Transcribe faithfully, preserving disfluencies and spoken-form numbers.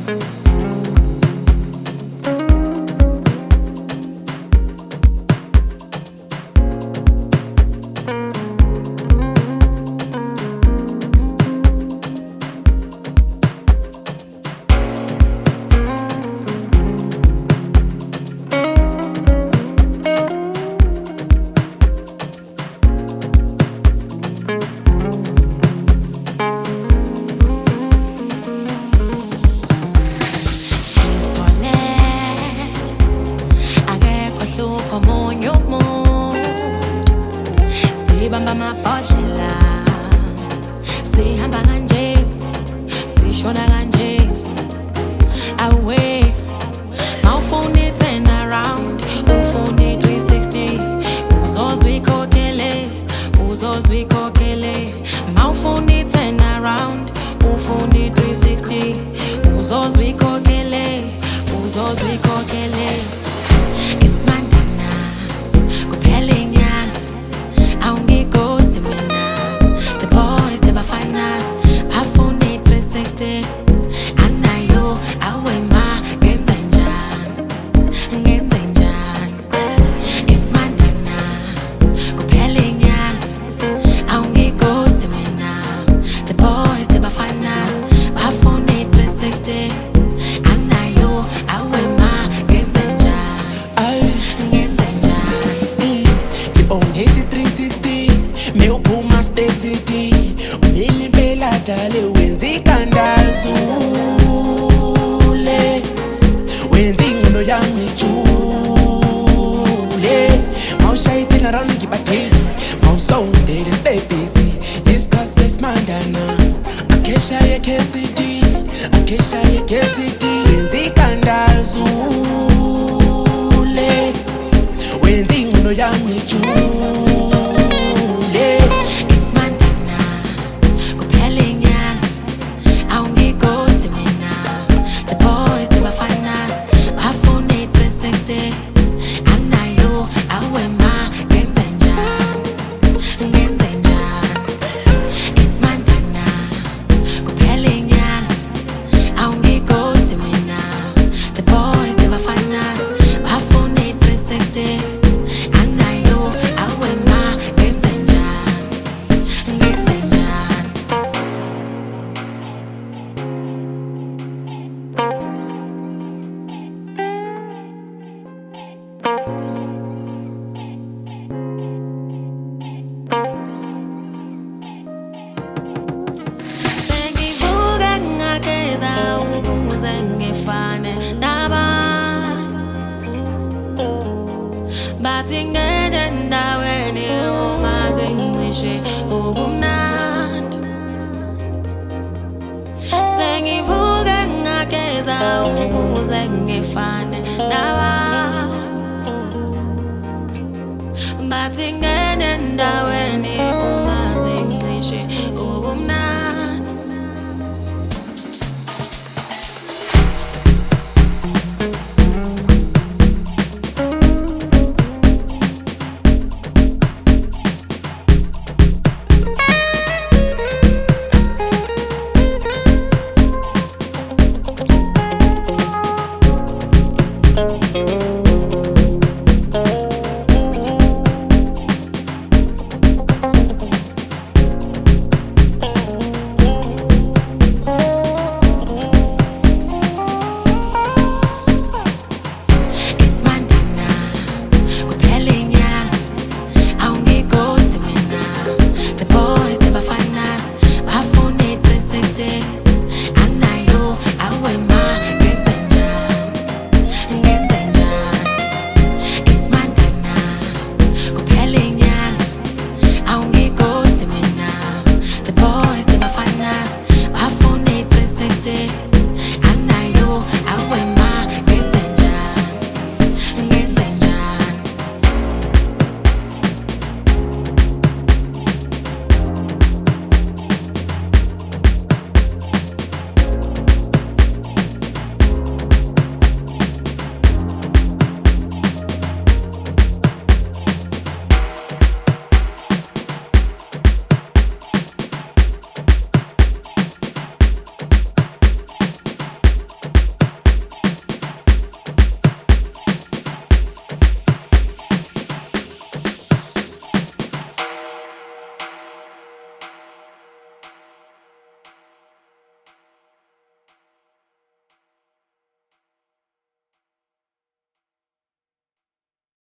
Sibamba amabhodlela, sihamba kanje, sishona kanje. Away, mawufuna i-turn around, ufuna i-three sixty, uzozwikhokhele, uzozwikhokhele. Mawufuna i-turn around, ufuna i-three sixty, uzozwikhokhele, uzozwikhokhele. Dale wenzi kandazule, wenzi ngcono yami jule. Mawushayithina round ngibadezi, mawusondele sibe busy. Isikhathi sesimandana, akhesha ye-K C D, akhesha ye-K C D. Wenzi kandazule, wenzi ngcono yami jule. Bathi ngene endaweni ungaze ngicishe ukumnandi. Sengivuke ngageza ukuze ngifane nabanye.